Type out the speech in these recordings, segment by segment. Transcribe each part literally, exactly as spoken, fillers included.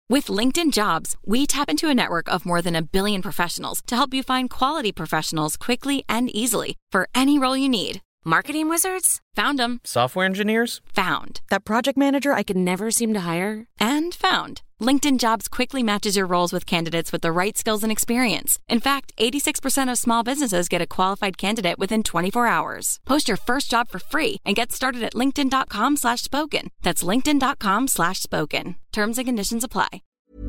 With LinkedIn Jobs, we tap into a network of more than a billion professionals to help you find quality professionals quickly and easily for any role you need. Marketing wizards? Found them. Software engineers? Found. That project manager I could never seem to hire? And found. LinkedIn Jobs quickly matches your roles with candidates with the right skills and experience. In fact, eighty-six percent of small businesses get a qualified candidate within twenty-four hours. Post your first job for free and get started at linkedin.com slash spoken. That's linkedin.com slash spoken. Terms and conditions apply.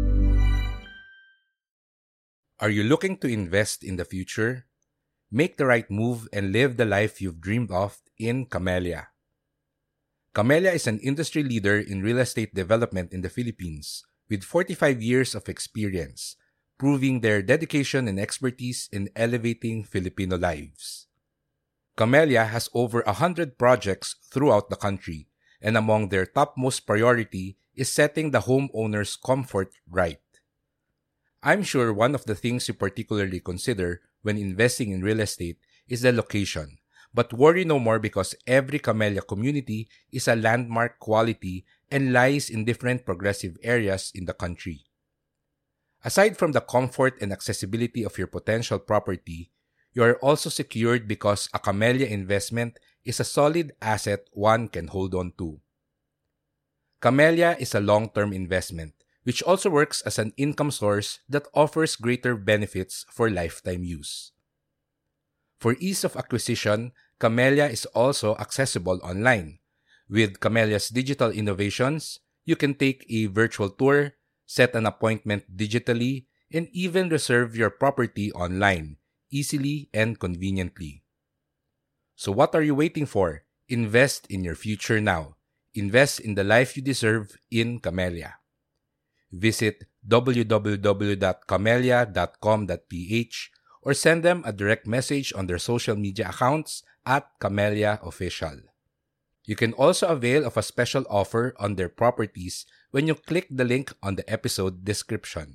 Are you looking to invest in the future? Make the right move and live the life you've dreamed of in Camellia. Camellia is an industry leader in real estate development in the Philippines with forty-five years of experience, proving their dedication and expertise in elevating Filipino lives. Camellia has over one hundred projects throughout the country, and among their topmost priority is setting the homeowner's comfort right. I'm sure one of the things you particularly consider when investing in real estate is the location, but worry no more because every Camellia community is a landmark quality and lies in different progressive areas in the country. Aside from the comfort and accessibility of your potential property, you are also secured because a Camellia investment is a solid asset one can hold on to. Camellia is a long-term investment, which also works as an income source that offers greater benefits for lifetime use. For ease of acquisition, Camellia is also accessible online. With Camellia's digital innovations, you can take a virtual tour, set an appointment digitally, and even reserve your property online, easily and conveniently. So what are you waiting for? Invest in your future now. Invest in the life you deserve in Camellia. Visit w w w dot camellia dot com dot p h or send them a direct message on their social media accounts at Camellia Official. You can also avail of a special offer on their properties when you click the link on the episode description.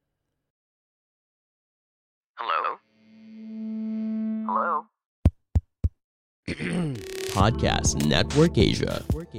Hello? Hello? Podcast Network Asia.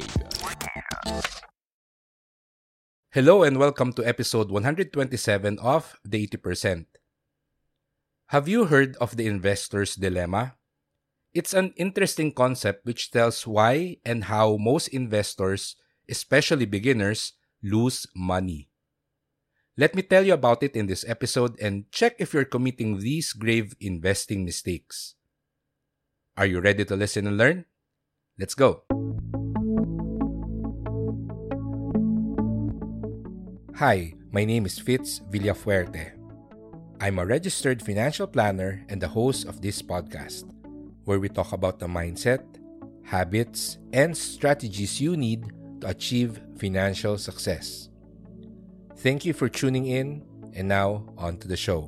Hello and welcome to episode one twenty-seven of The eighty percent. Have you heard of the investor's dilemma? It's an interesting concept which tells why and how most investors, especially beginners, lose money. Let me tell you about it in this episode and check if you're committing these grave investing mistakes. Are you ready to listen and learn? Let's go! Hi, my name is Fitz Villafuerte. I'm a registered financial planner and the host of this podcast, where we talk about the mindset, habits, and strategies you need to achieve financial success. Thank you for tuning in, and now on to the show.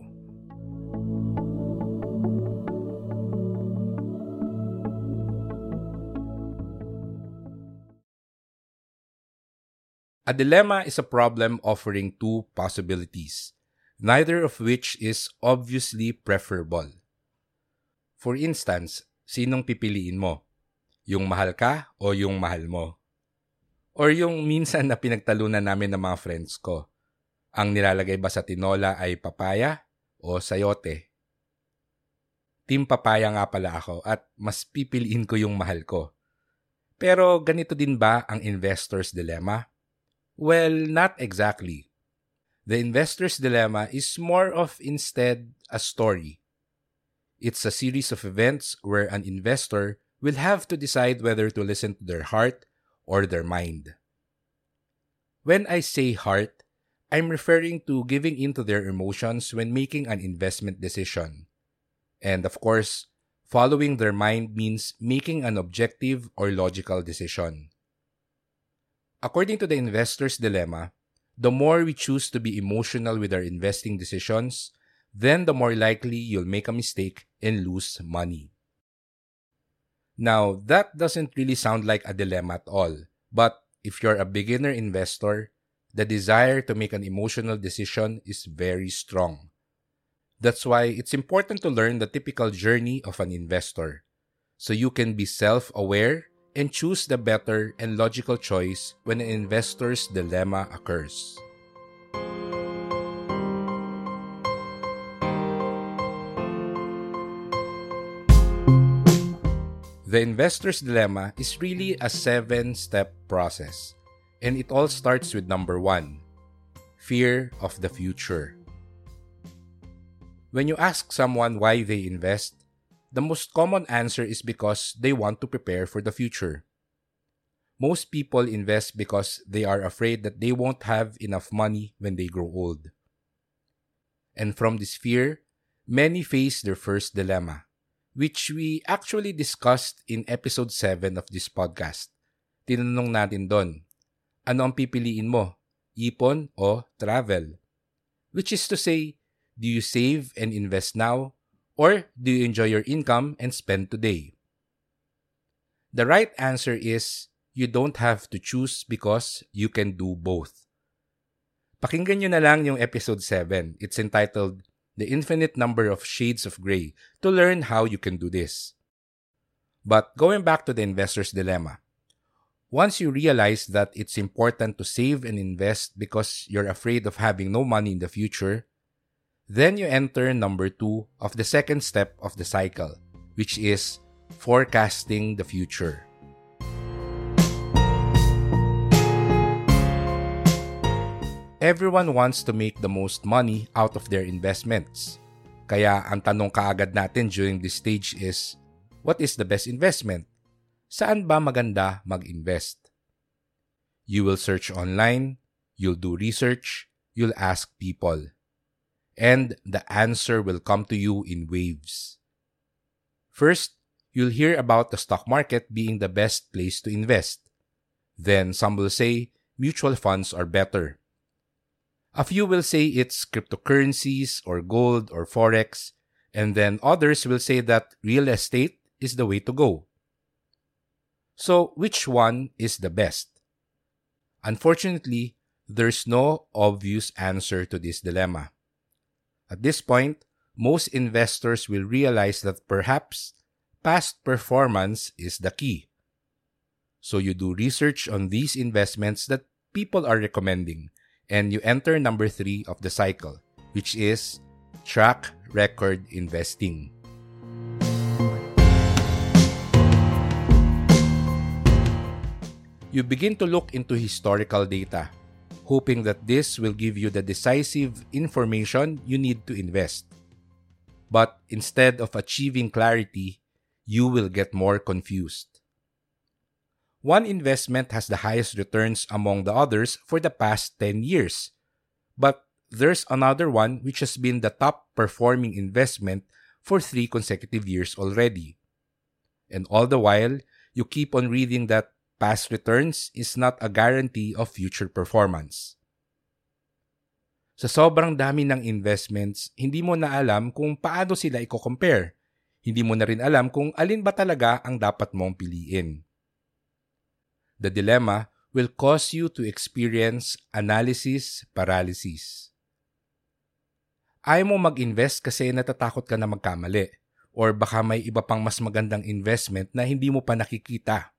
A dilemma is a problem offering two possibilities, neither of which is obviously preferable. For instance, sinong pipiliin mo? Yung mahal ka o yung mahal mo? Or yung minsan na pinagtalunan namin ng mga friends ko, ang nilalagay ba sa tinola ay papaya o sayote? Team papaya nga pala ako at mas pipiliin ko yung mahal ko. Pero ganito din ba ang investor's dilemma? Well, not exactly. The investor's dilemma is more of instead a story. It's a series of events where an investor will have to decide whether to listen to their heart or their mind. When I say heart, I'm referring to giving in to their emotions when making an investment decision. And of course, following their mind means making an objective or logical decision. According to the investor's dilemma, the more we choose to be emotional with our investing decisions, then the more likely you'll make a mistake and lose money. Now, that doesn't really sound like a dilemma at all, but if you're a beginner investor, the desire to make an emotional decision is very strong. That's why it's important to learn the typical journey of an investor, so you can be self-aware and choose the better and logical choice when an investor's dilemma occurs. The investor's dilemma is really a seven-step process, and it all starts with number one, fear of the future. When you ask someone why they invest, the most common answer is because they want to prepare for the future. Most people invest because they are afraid that they won't have enough money when they grow old. And from this fear, many face their first dilemma, which we actually discussed in episode seven of this podcast. Tinanong natin doon, ano ang pipiliin mo, ipon o travel? Which is to say, do you save and invest now, or do you enjoy your income and spend today? The right answer is, you don't have to choose because you can do both. Pakinggan nyo na lang yung episode seven. It's entitled, The Infinite Number of Shades of Grey, to learn how you can do this. But going back to the investor's dilemma, once you realize that it's important to save and invest because you're afraid of having no money in the future, then you enter number two of the second step of the cycle, which is forecasting the future. Everyone wants to make the most money out of their investments. Kaya ang tanong kaagad natin during this stage is, what is the best investment? Saan ba maganda mag-invest? You will search online, you'll do research, you'll ask people. And the answer will come to you in waves. First, you'll hear about the stock market being the best place to invest. Then some will say mutual funds are better. A few will say it's cryptocurrencies or gold or forex, and then others will say that real estate is the way to go. So, which one is the best? Unfortunately, there's no obvious answer to this dilemma. At this point, most investors will realize that perhaps past performance is the key. So you do research on these investments that people are recommending, and you enter number three of the cycle, which is track record investing. You begin to look into historical data, hoping that this will give you the decisive information you need to invest. But instead of achieving clarity, you will get more confused. One investment has the highest returns among the others for the past ten years. But there's another one which has been the top performing investment for three consecutive years already. And all the while, you keep on reading that past returns is not a guarantee of future performance. Sa sobrang dami ng investments, hindi mo na alam kung paano sila i-compare. Hindi mo na rin alam kung alin ba talaga ang dapat mong piliin. The dilemma will cause you to experience analysis paralysis. Ayaw mo mag-invest kasi natatakot ka na magkamali, or baka may iba pang mas magandang investment na hindi mo pa nakikita.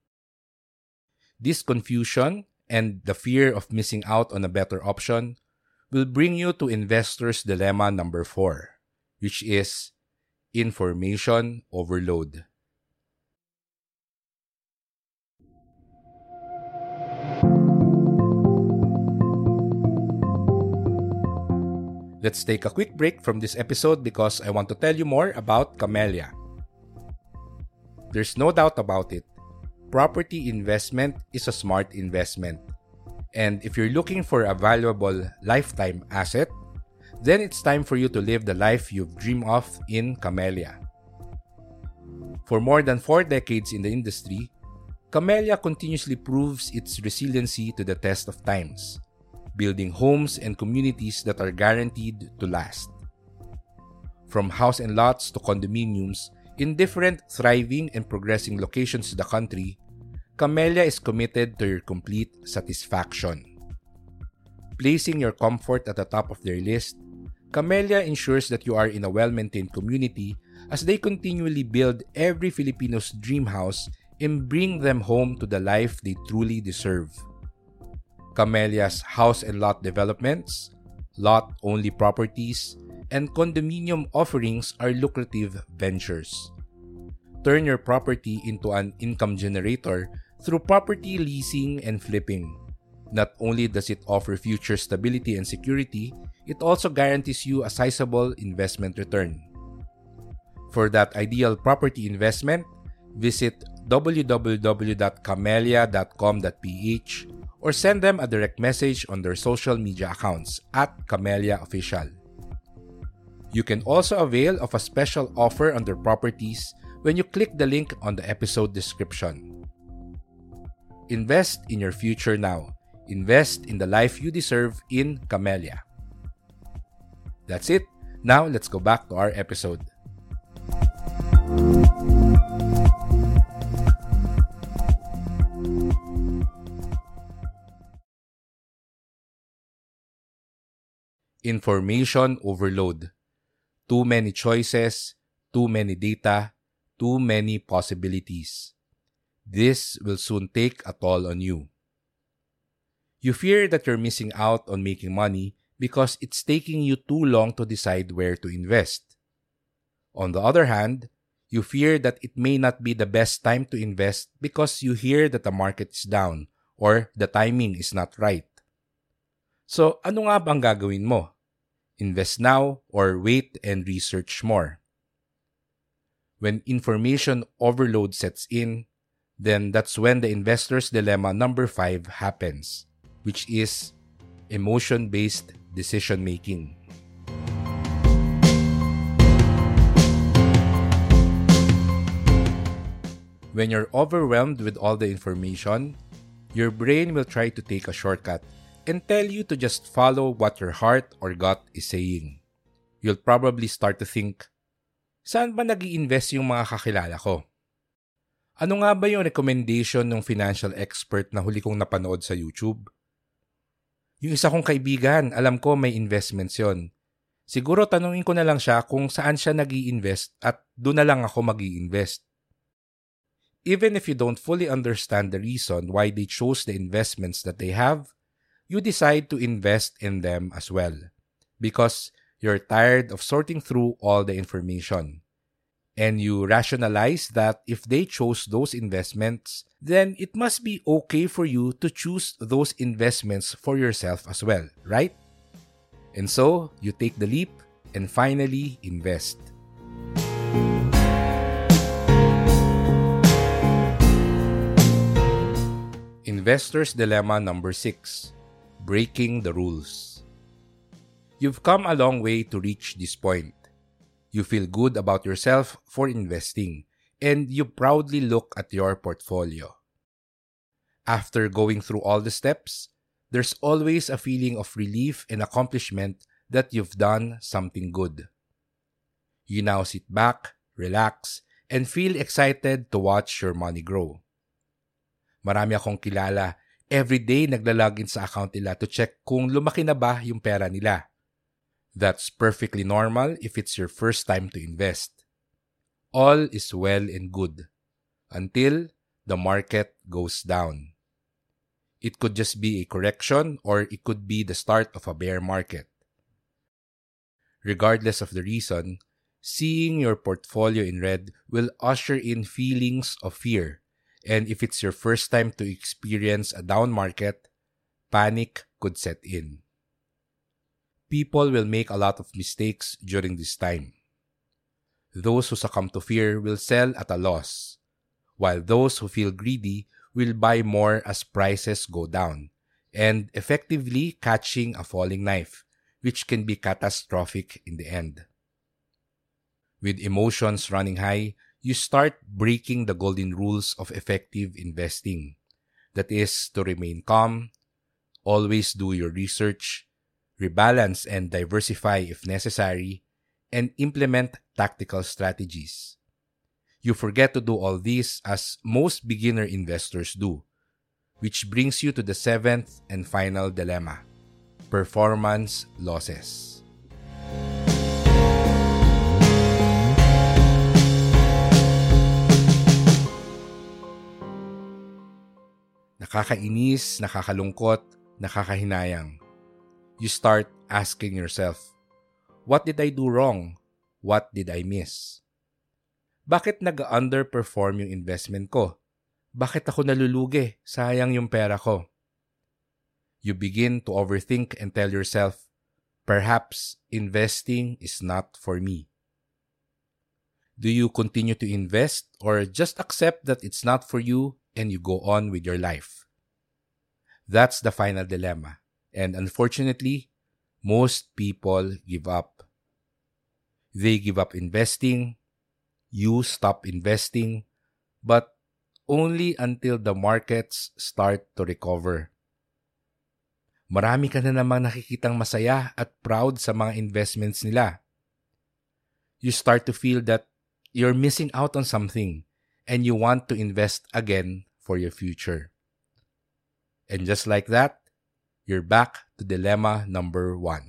This confusion and the fear of missing out on a better option will bring you to investor's dilemma number four, which is information overload. Let's take a quick break from this episode because I want to tell you more about Camellia. There's no doubt about it. Property investment is a smart investment. And if you're looking for a valuable lifetime asset, then it's time for you to live the life you've dreamed of in Camellia. For more than four decades in the industry, Camellia continuously proves its resiliency to the test of times, building homes and communities that are guaranteed to last. From house and lots to condominiums, in different thriving and progressing locations in the country, Camellia is committed to your complete satisfaction. Placing your comfort at the top of their list, Camellia ensures that you are in a well-maintained community as they continually build every Filipino's dream house and bring them home to the life they truly deserve. Camellia's house and lot developments, lot-only properties, and condominium offerings are lucrative ventures. turn your property into an income generator through property leasing and flipping. Not only does it offer future stability and security, it also guarantees you a sizable investment return. For that ideal property investment, visit w w w dot camellia dot com dot p h or send them a direct message on their social media accounts at Camellia Official. You can also avail of a special offer on their properties when you click the link on the episode description. Invest in your future now. Invest in the life you deserve in Camellia. That's it. Now let's go back to our episode. Information overload. Too many choices, too many data, too many possibilities. This will soon take a toll on you. You fear that you're missing out on making money because it's taking you too long to decide where to invest. On the other hand, you fear that it may not be the best time to invest because you hear that the market is down or the timing is not right. So, ano nga bang gagawin mo? Invest now or wait and research more? When information overload sets in, then that's when the investor's dilemma number five happens, which is emotion-based decision-making. When you're overwhelmed with all the information, your brain will try to take a shortcut and tell you to just follow what your heart or gut is saying. You'll probably start to think, saan ba nag-i-invest yung mga kakilala ko? Ano nga ba yung recommendation ng financial expert na huli kong napanood sa YouTube? Yung isa kong kaibigan, alam ko may investments yon. Siguro tanungin ko na lang siya kung saan siya nag-i-invest at doon na lang ako mag-i-invest. Even if you don't fully understand the reason why they chose the investments that they have, you decide to invest in them as well because you're tired of sorting through all the information. And you rationalize that if they chose those investments, then it must be okay for you to choose those investments for yourself as well, right? And so, you take the leap and finally invest. Investor's dilemma number six. Breaking the rules. You've come a long way to reach this point. You feel good about yourself for investing, and you proudly look at your portfolio. After going through all the steps, there's always a feeling of relief and accomplishment that you've done something good. You now sit back, relax, and feel excited to watch your money grow. Marami akong kilala, everyday naglalagin sa account nila to check kung lumaki na ba yung pera nila. That's perfectly normal if it's your first time to invest. All is well and good until the market goes down. It could just be a correction or it could be the start of a bear market. Regardless of the reason, seeing your portfolio in red will usher in feelings of fear. And if it's your first time to experience a down market, panic could set in. People will make a lot of mistakes during this time. Those who succumb to fear will sell at a loss, while those who feel greedy will buy more as prices go down, and effectively catching a falling knife, which can be catastrophic in the end. With emotions running high, you start breaking the golden rules of effective investing. That is, to remain calm, always do your research, rebalance and diversify if necessary, and implement tactical strategies. You forget to do all this as most beginner investors do, which brings you to the seventh and final dilemma: performance losses. Nakakainis, nakakalungkot, nakakahinayang. You start asking yourself, what did I do wrong? What did I miss? Bakit nag-underperform yung investment ko? Bakit ako nalulugi? Sayang yung pera ko. You begin to overthink and tell yourself, perhaps investing is not for me. Do you continue to invest or just accept that it's not for you and you go on with your life? That's the final dilemma. And unfortunately, most people give up. They give up investing, you stop investing, but only until the markets start to recover. Marami ka na namang nakikitang masaya at proud sa mga investments nila. You start to feel that you're missing out on something and you want to invest again for your future. And just like that, you're back to dilemma number one.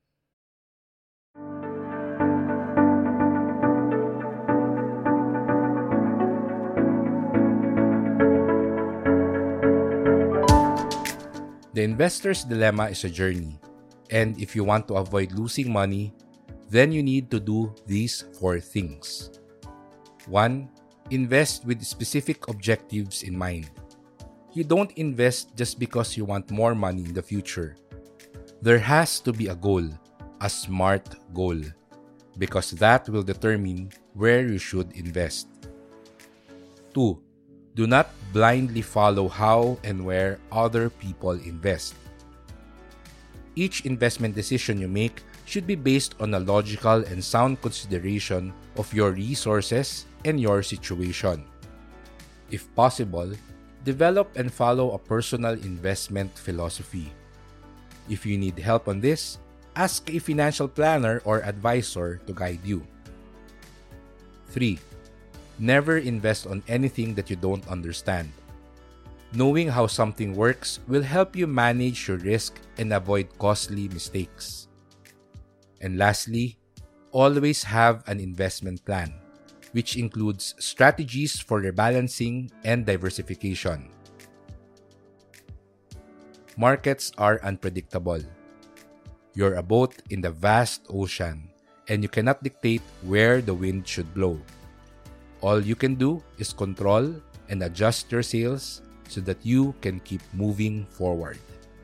The investor's dilemma is a journey, and if you want to avoid losing money, then you need to do these four things. One, invest with specific objectives in mind. You don't invest just because you want more money in the future. There has to be a goal, a smart goal, because that will determine where you should invest. Two, do not blindly follow how and where other people invest. Each investment decision you make should be based on a logical and sound consideration of your resources and your situation. If possible, develop and follow a personal investment philosophy. If you need help on this, ask a financial planner or advisor to guide you. Three, never invest on anything that you don't understand. Knowing how something works will help you manage your risk and avoid costly mistakes. And lastly, always have an investment plan, which includes strategies for rebalancing and diversification. Markets are unpredictable. You're a boat in the vast ocean, and you cannot dictate where the wind should blow. All you can do is control and adjust your sails so that you can keep moving forward.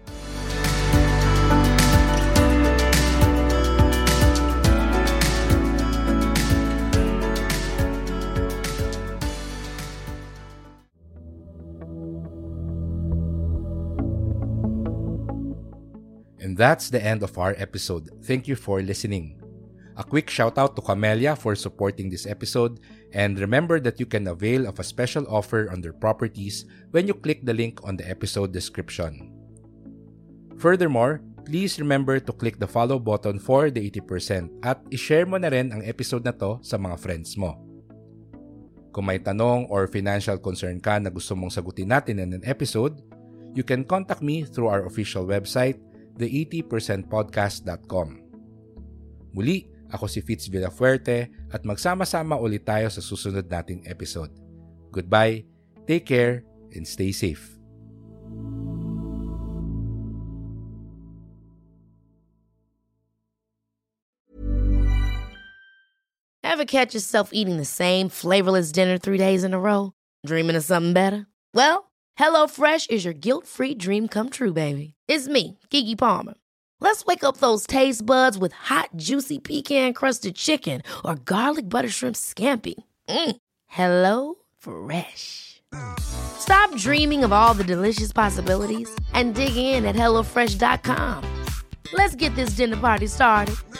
And that's the end of our episode. Thank you for listening. A quick shout out to Camellia for supporting this episode, and remember that you can avail of a special offer on their properties when you click the link on the episode description. Furthermore, please remember to click the follow button for the eighty percent at ishare mo na rin ang episode na to sa mga friends mo. Kung may tanong or financial concern ka na gusto mong sagutin natin in an episode, you can contact me through our official website, the eighty percent podcast dot com. Muli, ako si Fitz Villafuerte at magsama-sama ulit tayo sa susunod nating episode. Goodbye, take care, and stay safe. Ever catch yourself eating the same flavorless dinner three days in a row? Dreaming of something better? Well, HelloFresh is your guilt-free dream come true, baby. It's me, Keke Palmer. Let's wake up those taste buds with hot, juicy pecan-crusted chicken or garlic butter shrimp scampi. Mm. Hello Fresh. Stop dreaming of all the delicious possibilities and dig in at hello fresh dot com. Let's get this dinner party started.